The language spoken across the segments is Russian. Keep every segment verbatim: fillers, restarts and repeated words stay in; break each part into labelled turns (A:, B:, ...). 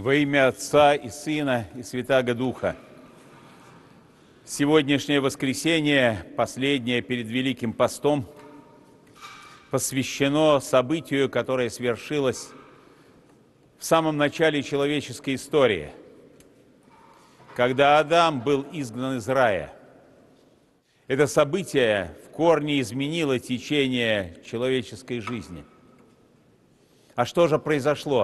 A: Во имя Отца и Сына и Святаго Духа. Сегодняшнее воскресенье, последнее перед Великим постом, посвящено событию, которое свершилось в самом начале человеческой истории, когда Адам был изгнан из рая. Это событие в корне изменило течение человеческой жизни. А что же произошло?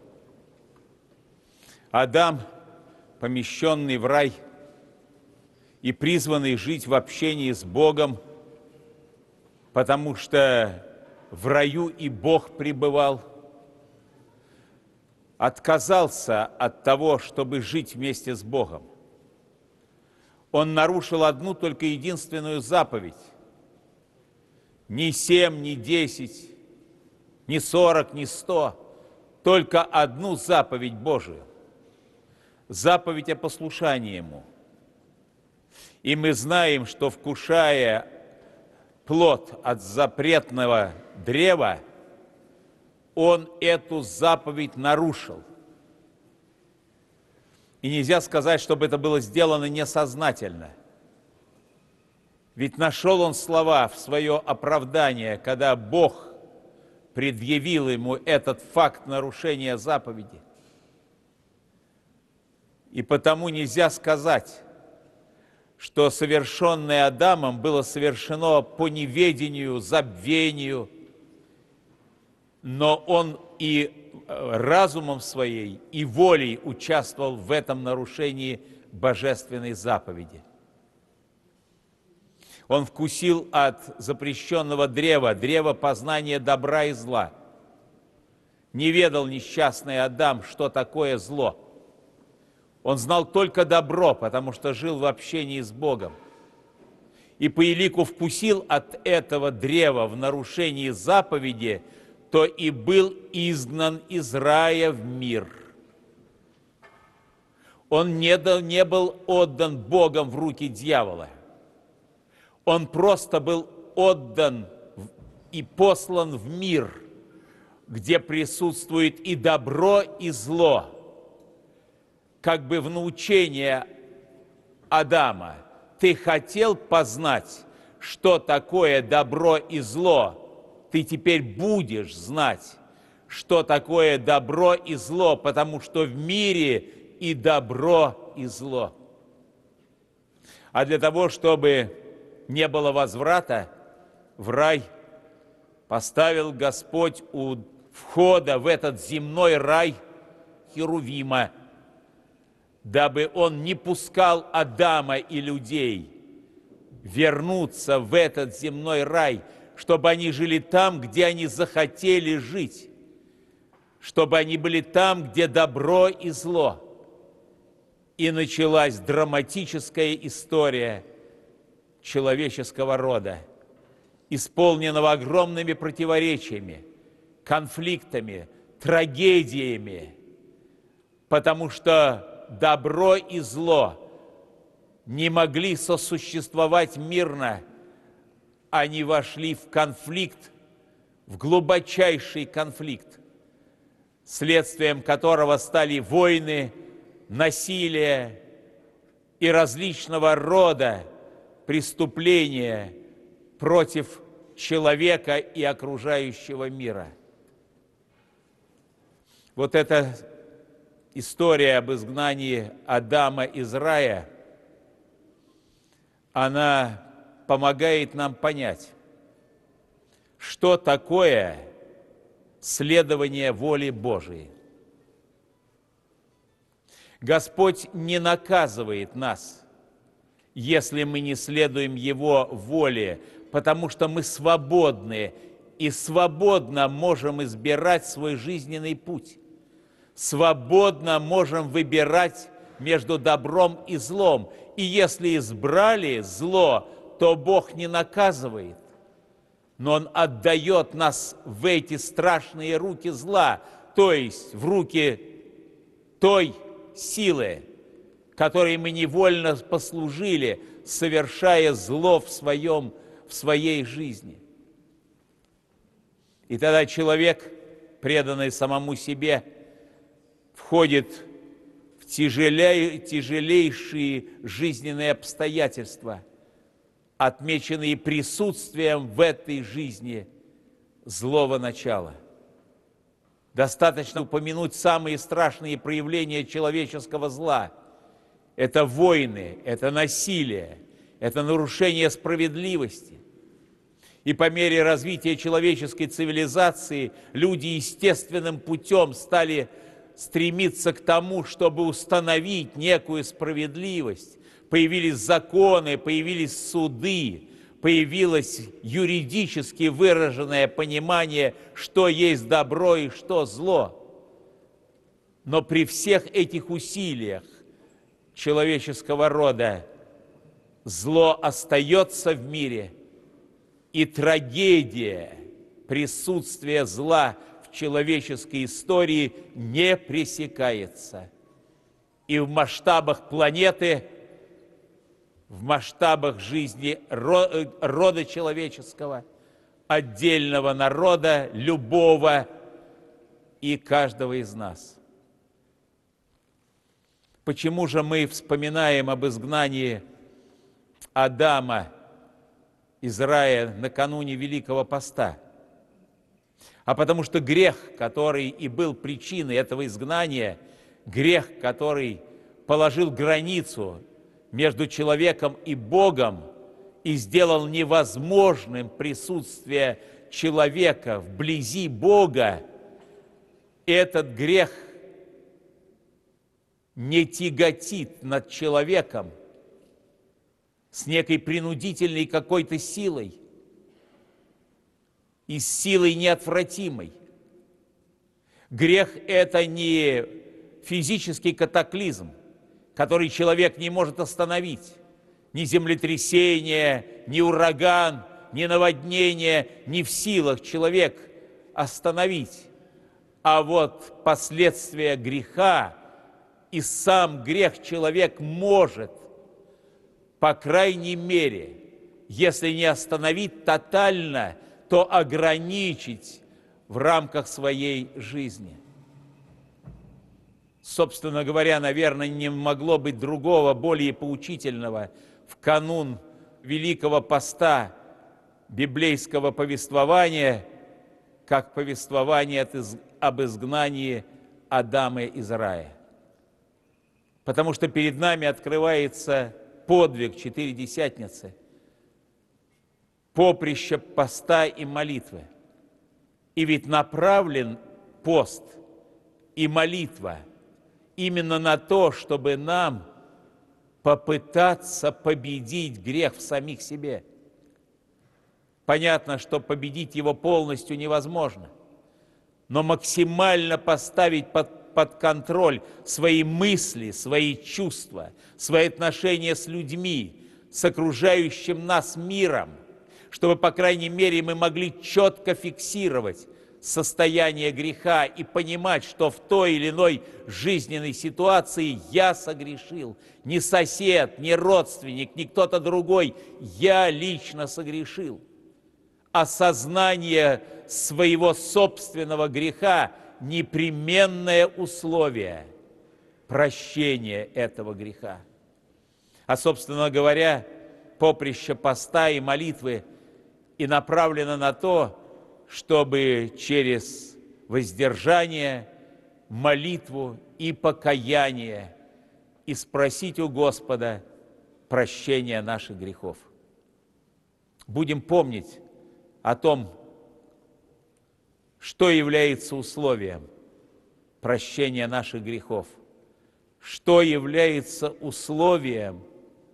A: Адам, помещенный в рай и призванный жить в общении с Богом, потому что в раю и Бог пребывал, отказался от того, чтобы жить вместе с Богом. Он нарушил одну только единственную заповедь. Ни семь, ни десять, ни сорок, ни сто, только одну заповедь Божию. Заповедь о послушании Ему. И мы знаем, что, вкушая плод от запретного древа, он эту заповедь нарушил. И нельзя сказать, чтобы это было сделано несознательно. Ведь нашел он слова в свое оправдание, когда Бог предъявил ему этот факт нарушения заповеди. И потому нельзя сказать, что совершенное Адамом было совершено по неведению, забвению, но он и разумом своей, и волей участвовал в этом нарушении божественной заповеди. Он вкусил от запрещенного древа, древа познания добра и зла. Не ведал несчастный Адам, что такое зло. Он знал только добро, потому что жил в общении с Богом. И по елику вкусил от этого древа в нарушении заповеди, то и был изгнан из рая в мир. Он не, дал, не был отдан Богом в руки дьявола. Он просто был отдан и послан в мир, где присутствует и добро, и зло. Как бы в научение Адама: ты хотел познать, что такое добро и зло, ты теперь будешь знать, что такое добро и зло, потому что в мире и добро, и зло. А для того, чтобы не было возврата в рай, поставил Господь у входа в этот земной рай херувима, дабы он не пускал Адама и людей вернуться в этот земной рай, чтобы они жили там, где они захотели жить, чтобы они были там, где добро и зло. И началась драматическая история человеческого рода, исполненного огромными противоречиями, конфликтами, трагедиями, потому что добро и зло не могли сосуществовать мирно. Они вошли в конфликт, в глубочайший конфликт, следствием которого стали войны, насилие и различного рода преступления против человека и окружающего мира. Вот эта история об изгнании Адама из рая, она помогает нам понять, что такое следование воле Божией. Господь не наказывает нас, если мы не следуем Его воле, потому что мы свободны и свободно можем избирать свой жизненный путь. Свободно можем выбирать между добром и злом. И если избрали зло, то Бог не наказывает, но Он отдает нас в эти страшные руки зла, то есть в руки той силы, которой мы невольно послужили, совершая зло в, своем, в своей жизни. И тогда человек, преданный самому себе, входит в тяжелей, тяжелейшие жизненные обстоятельства, отмеченные присутствием в этой жизни злого начала. Достаточно упомянуть самые страшные проявления человеческого зла. Это войны, это насилие, это нарушение справедливости. И по мере развития человеческой цивилизации люди естественным путем стали стремиться к тому, чтобы установить некую справедливость. Появились законы, появились суды, появилось юридически выраженное понимание, что есть добро и что зло. Но при всех этих усилиях человеческого рода зло остается в мире, и трагедия присутствия зла в человеческой истории не пресекается. И в масштабах планеты, в масштабах жизни рода человеческого, отдельного народа, любого и каждого из нас. Почему же мы вспоминаем об изгнании Адама из рая накануне Великого Поста? А потому что грех, который и был причиной этого изгнания, грех, который положил границу между человеком и Богом и сделал невозможным присутствие человека вблизи Бога, этот грех не тяготит над человеком с некой принудительной какой-то силой и с силой неотвратимой. Грех – это не физический катаклизм, который человек не может остановить. Ни землетрясение, ни ураган, ни наводнение не в силах человек остановить. А вот последствия греха и сам грех человек может, по крайней мере, если не остановить тотально, то ограничить в рамках своей жизни. Собственно говоря, наверное, не могло быть другого, более поучительного в канун Великого Поста библейского повествования, как повествование об изгнании Адама из рая. Потому что перед нами открывается подвиг Четыредесятницы, поприще поста и молитвы. И ведь направлен пост и молитва именно на то, чтобы нам попытаться победить грех в самих себе. Понятно, что победить его полностью невозможно, но максимально поставить под, под контроль свои мысли, свои чувства, свои отношения с людьми, с окружающим нас миром, чтобы, по крайней мере, мы могли четко фиксировать состояние греха и понимать, что в той или иной жизненной ситуации я согрешил. Не сосед, не родственник, не кто-то другой. Я лично согрешил. Осознание своего собственного греха – непременное условие прощения этого греха. А, собственно говоря, поприще поста и молитвы и направлено на то, чтобы через воздержание, молитву и покаяние и спросить у Господа прощения наших грехов. Будем помнить о том, что является условием прощения наших грехов, что является условием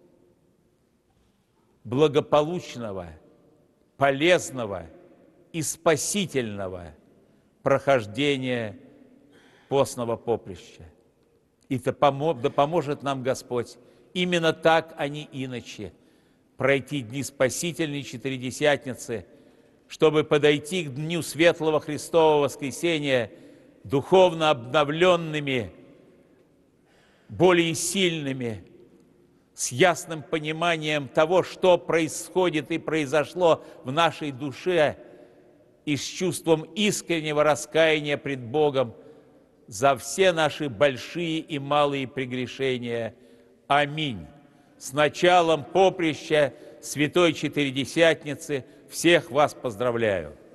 A: благополучного, полезного и спасительного прохождения постного поприща. И да поможет нам Господь именно так, а не иначе, пройти дни спасительной Четыредесятницы, чтобы подойти к дню Светлого Христового Воскресения духовно обновленными, более сильными, с ясным пониманием того, что происходит и произошло в нашей душе, и с чувством искреннего раскаяния пред Богом за все наши большие и малые прегрешения. Аминь. С началом поприща Святой Четыредесятницы всех вас поздравляю.